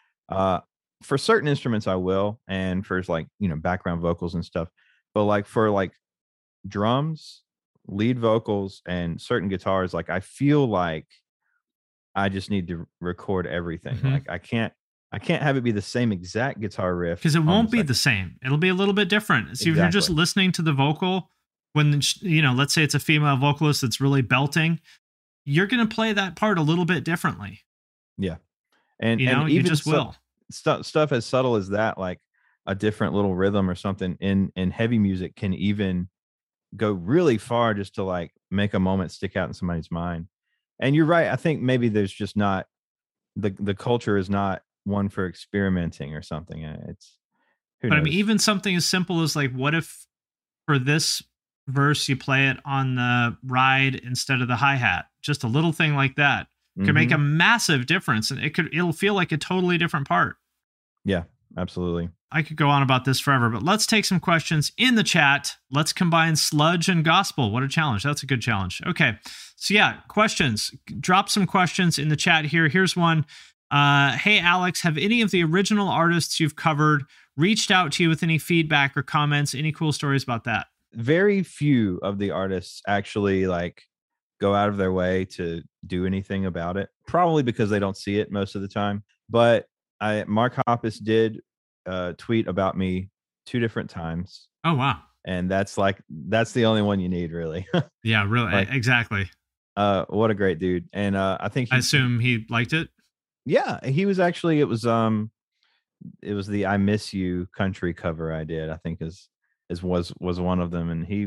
Uh, for certain instruments, I will, and for like, you know, background vocals and stuff. But like for like drums, lead vocals, and certain guitars, like I feel like I just need to record everything. Mhm. Like I can't I can't have it be the same exact guitar riff Because it on won't the be second- the same. It'll be a little bit different. So if you're just Exactly. listening to the vocal, when, you know, let's say it's a female vocalist that's really belting, you're going to play that part a little bit differently. Yeah. And You know, and you even just so- will. stuff stuff as subtle as that, like a different little rhythm or something in in heavy music can even go really far just to like make a moment stick out in somebody's mind. And you're right. I think maybe there's just not the the culture is not one for experimenting or something. Uh, It's who But I knows? mean, even something as simple as like, what if for this verse you play it on the ride instead of the hi-hat? Just a little thing like that could make Mhm. a massive difference, and it could it'll feel like a totally different part. Yeah, absolutely. I could go on about this forever, but let's take some questions in the chat. Let's combine sludge and gospel. What a challenge. That's a good challenge. Okay. So yeah, questions. Drop some questions in the chat here. Here's one. Uh, hey, Alex, have any of the original artists you've covered reached out to you with any feedback or comments? Any cool stories about that? Very few of the artists actually like go out of their way to do anything about it, probably because they don't see it most of the time. But I Mark Hoppus did uh tweet about me two different times, Oh, wow. and that's like that's the only one you need, really. Yeah, really. Like- exactly. uh what a great dude. And uh I think he, I assume he liked it. yeah, he was actually it was um it was the I Miss You country cover I did, I think is is was was one of them. And he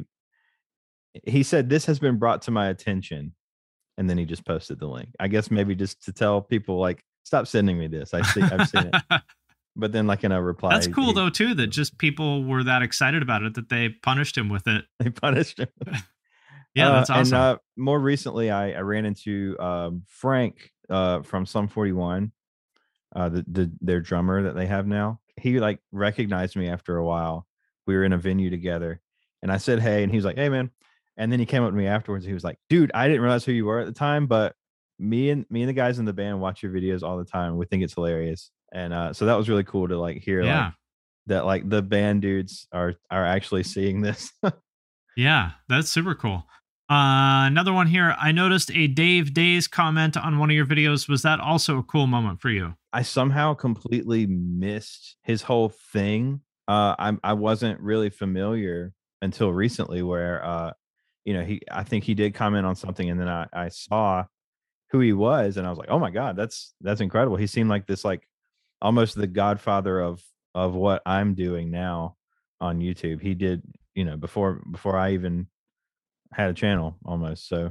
he said, this has been brought to my attention, and then he just posted the link, I guess maybe just to tell people like, stop sending me this. I see I've seen it. But then like in a reply, That's cool, he- though, too, that just people were that excited about it that they punished him with it. they punished him. Yeah, Uh, that's awesome. And uh, more recently, I, I ran into um, Frank uh, from Sum forty-one, uh, the, the their drummer that they have now. He like recognized me after a while. We were in a venue together, and I said hey, and he was like, "Hey, man." And then he came up to me afterwards. He was like, "Dude, I didn't realize who you were at the time, but me and me and the guys in the band watch your videos all the time. We think it's hilarious." And uh, so that was really cool to like hear yeah. like that like the band dudes are are actually seeing this. Yeah, that's super cool. Uh, another one here. I noticed a Dave Days comment on one of your videos. Was that also a cool moment for you? I somehow completely missed his whole thing. Uh, I I wasn't really familiar until recently, where uh, you know, he I think he did comment on something, and then I I saw who he was, and I was like, oh my god, that's that's incredible. He seemed like this like almost the godfather of of what I'm doing now on YouTube. He did, you know, before before I even had a channel almost. So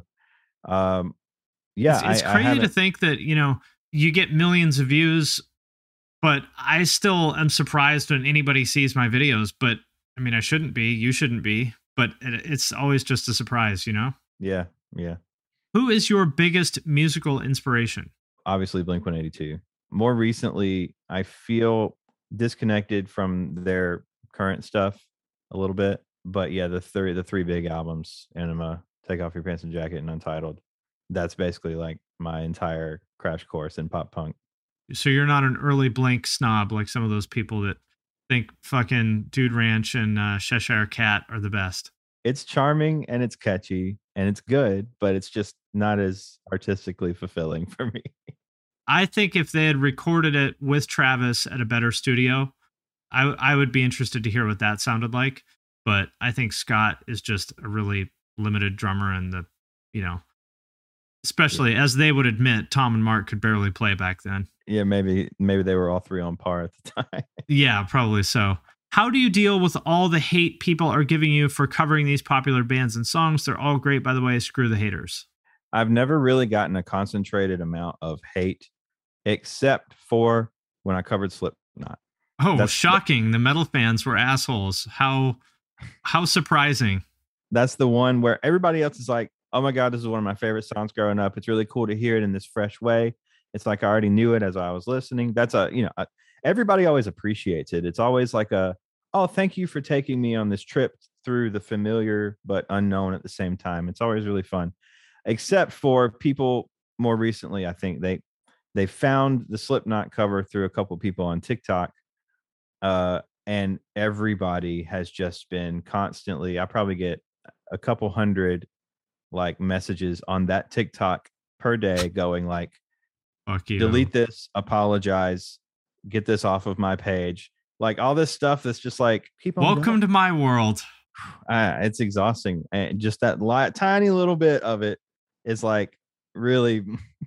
um yeah, It's, it's I, I crazy to haven't- think that, you know, you get millions of views, but I still am surprised when anybody sees my videos. But I mean, I shouldn't be, you shouldn't be, but it, it's always just a surprise, you know? yeah, yeah. Who is your biggest musical inspiration? Obviously Blink one eighty-two. More recently, I feel disconnected from their current stuff a little bit. But yeah, the three the three big albums, Enema, Take Off Your Pants and Jacket, and Untitled. That's basically like my entire crash course in pop punk. So you're not an early Blink snob like some of those people that think fucking Dude Ranch and uh, Cheshire Cat are the best. It's charming and it's catchy and it's good, but it's just not as artistically fulfilling for me. I think if they had recorded it with Travis at a better studio, I I would be interested to hear what that sounded like. But I think Scott is just a really limited drummer, and the, you know, especially as they would admit, Tom and Mark could barely play back then. Yeah, maybe maybe they were all three on par at the time. Yeah, probably so. How do you deal with all the hate people are giving you for covering these popular bands and songs? They're all great, by the way. Screw the haters. I've never really gotten a concentrated amount of hate, except for when I covered Slipknot. Oh, That's- shocking. The metal fans were assholes. How how surprising. That's the one where everybody else is like, oh my god, this is one of my favorite songs growing up. It's really cool to hear it in this fresh way. It's like I already knew it as I was listening. That's a, you know, a, everybody always appreciates it. It's always like a, oh, thank you for taking me on this trip through the familiar but unknown at the same time. It's always really fun. Except for people more recently, I think they they found the Slipknot cover through a couple people on TikTok. Uh, and everybody has just been constantly, I probably get a couple hundred like messages on that TikTok per day going like, Fuck you. delete this, apologize, get this off of my page. Like all this stuff that's just like, keep on Welcome going. to my world. Uh, it's exhausting. And just that li- tiny little bit of it is like really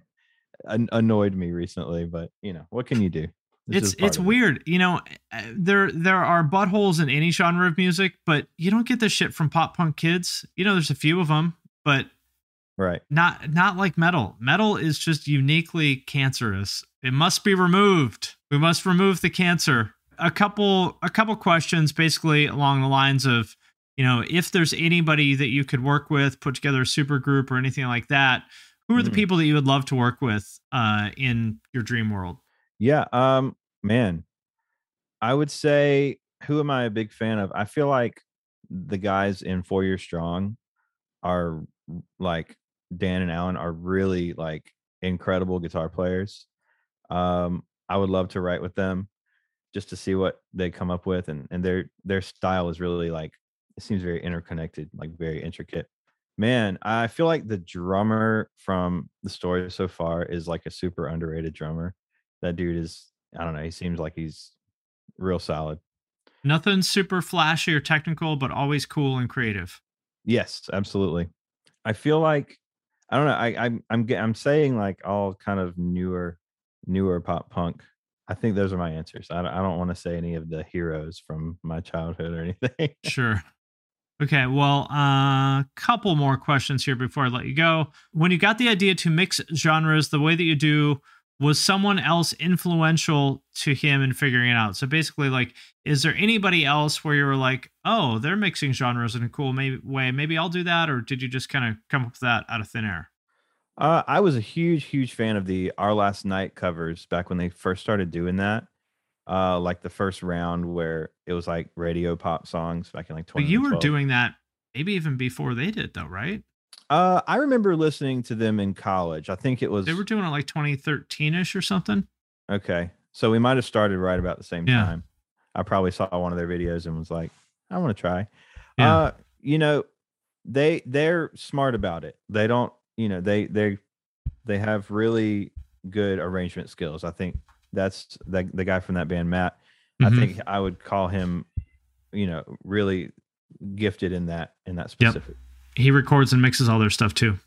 an- annoyed me recently. But you know, what can you do? This It's is part it's of it. weird, you know. uh, There there are buttholes in any genre of music, but you don't get this shit from pop punk kids. You know, there's a few of them, but Right. not not like metal. Metal is just uniquely cancerous. It must be removed. We must remove the cancer. A couple a couple questions, basically along the lines of, you know, if there's anybody that you could work with, put together a super group or anything like that. Who are the Mm. people that you would love to work with uh, in your dream world? Yeah. Um, man, I would say, who am I a big fan of? I feel like the guys in Four Year Strong are like Dan and Alan are really like incredible guitar players. Um, I would love to write with them just to see what they come up with, and and their their style is really like, it seems very interconnected, like very intricate. Man, I feel like the drummer from the story so far is like a super underrated drummer. That dude is, I don't know, he seems like he's real solid. Nothing super flashy or technical, but always cool and creative. Yes, absolutely. I feel like, I don't know, I I'm I'm ge- I'm saying like all kind of newer newer pop punk. I think those are my answers. I don't, I don't want to say any of the heroes from my childhood or anything. Sure. Okay, well, a uh, couple more questions here before I let you go. When you got the idea to mix genres the way that you do, was someone else influential to him in figuring it out? So basically, like, is there anybody else where you were like, oh, they're mixing genres in a cool maybe way, maybe I'll do that? Or did you just kind of come up with that out of thin air? Uh, I was a huge, huge fan of the Our Last Night covers back when they first started doing that. Uh, like the first round where it was like radio pop songs back in like But twenty. you were doing that maybe even before they did, though, right? Uh, I remember listening to them in college. I think it was They were doing it like twenty thirteen ish or something. okay. So we might have started right about the same Yeah. time. I probably saw one of their videos and was like, I want to try. Yeah. Uh, you know, they they're smart about it. They don't, you know, they they they have really good arrangement skills. I think that's the the guy from that band, Matt. Mhm. I think I would call him, you know, really gifted in that in that Yep. specific. He records and mixes all their stuff too.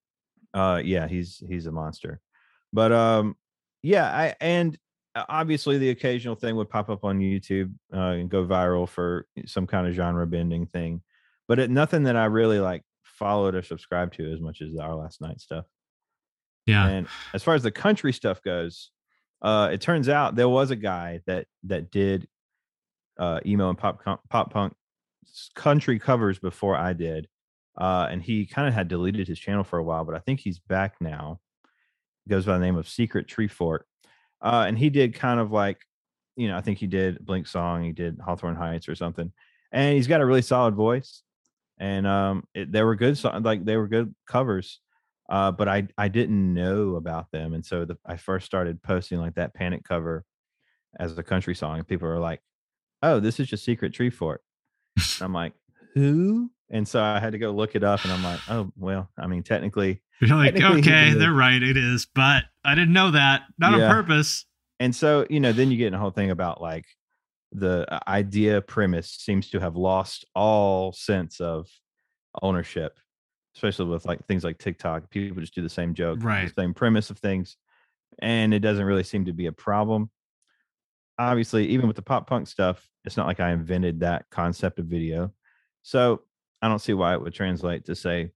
Uh, yeah, he's he's a monster. But um, yeah, I and obviously the occasional thing would pop up on YouTube uh, and go viral for some kind of genre bending thing, but it, nothing that I really like followed or subscribed to as much as the Our Last Night stuff. Yeah. And as far as the country stuff goes, uh, it turns out there was a guy that that did uh, emo and pop com- pop punk s- country covers before I did, uh, and he kind of had deleted his channel for a while, but I think he's back now. Goes by the name of Secret Tree Fort, uh, and he did kind of like, you know, I think he did Blink Song, he did Hawthorne Heights or something, and he's got a really solid voice, and um, it, they were good, so, like they were good covers. Uh, but I I didn't know about them, and so the, I first started posting like that Panic cover as a country song, and people were like, "Oh, this is just Secret Tree Fort." And I'm like, "Who?" And so I had to go look it up, and I'm like, "Oh, well, I mean, technically." You're like, technically he okay, did. they're right, it is, but I didn't know that. Not Yeah. on purpose. And so, you know, then you get in a whole thing about like the uh, idea premise seems to have lost all sense of ownership, especially with like things like TikTok. People just do the same joke, Right. the same premise of things, and it doesn't really seem to be a problem. Obviously, even with the pop punk stuff, it's not like I invented that concept of video. So I don't see why it would translate to say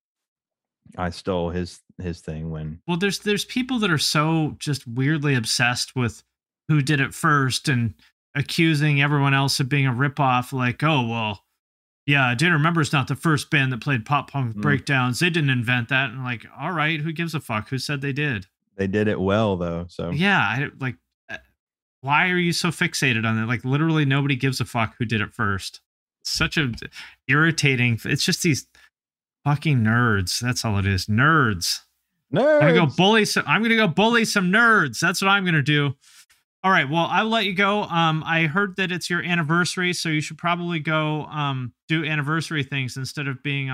I stole his his thing when Well, there's there's people that are so just weirdly obsessed with who did it first and accusing everyone else of being a ripoff. Like, oh well, yeah, Dinner Remember's not the first band that played pop punk Mm. breakdowns. They didn't invent that. And like, all right, who gives a fuck? Who said they did? they did it well though. So Yeah, I like. uh, Why are you so fixated on it? Like, literally, nobody gives a fuck who did it first. Such a irritating. It's just these fucking nerds. That's all it is. Nerds. no, I'm gonna go bully some. I'm gonna go bully some nerds. That's what I'm gonna do. All right. Well, I'll let you go. Um, I heard that it's your anniversary, so you should probably go um do anniversary things instead of being on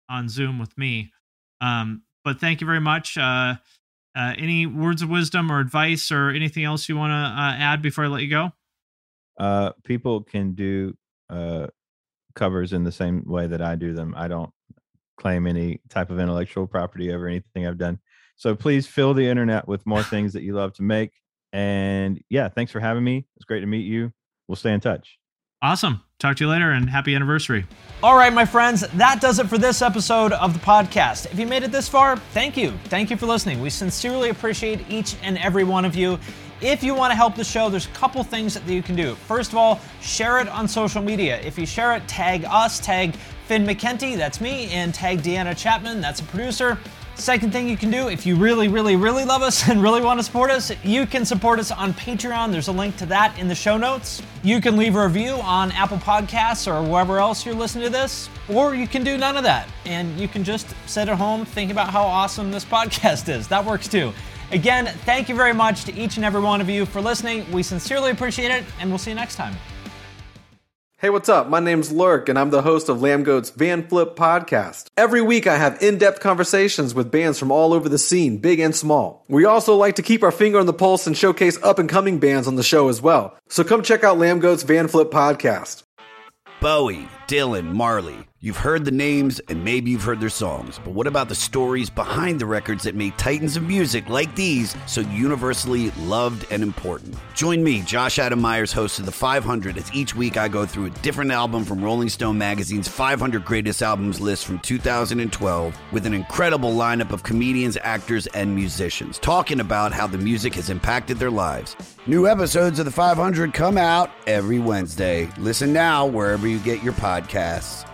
on Zoom with me. Um, but thank you very much. Uh, uh, any words of wisdom or advice or anything else you want to uh, add before I let you go? Uh, people can do uh, covers in the same way that I do them. I don't claim any type of intellectual property over anything I've done. So please fill the internet with more things that you love to make. And yeah, thanks for having me. It's great to meet you. We'll stay in touch. Awesome. Talk to you later and happy anniversary. All right, my friends, that does it for this episode of the podcast. If you made it this far, thank you. Thank you for listening. We sincerely appreciate each and every one of you. If you want to help the show, there's a couple things that you can do. First of all, share it on social media. If you share it, tag us, tag Finn McKenty, that's me, and tag Deanna Chapman, that's a producer. Second thing you can do, if you really, really, really love us and really want to support us, you can support us on Patreon. There's a link to that in the show notes. You can leave a review on Apple Podcasts or wherever else you're listening to this, or you can do none of that. And you can just sit at home, think about how awesome this podcast is. That works too. Again, thank you very much to each and every one of you for listening. We sincerely appreciate it, and we'll see you next time. Hey, what's up? My name's Lurk, and I'm the host of Lambgoat's Van Flip podcast. Every week, I have in-depth conversations with bands from all over the scene, big and small. We also like to keep our finger on the pulse and showcase up-and-coming bands on the show as well. So come check out Lambgoat's Van Flip podcast. Bowie, Dylan, Marley. You've heard the names and maybe you've heard their songs, but what about the stories behind the records that made titans of music like these so universally loved and important? Join me, Josh Adam Myers, host of The five hundred, as each week I go through a different album from Rolling Stone magazine's five hundred Greatest Albums list from two thousand twelve with an incredible lineup of comedians, actors, and musicians talking about how the music has impacted their lives. New episodes of The five hundred come out every Wednesday. Listen now wherever you get your podcasts.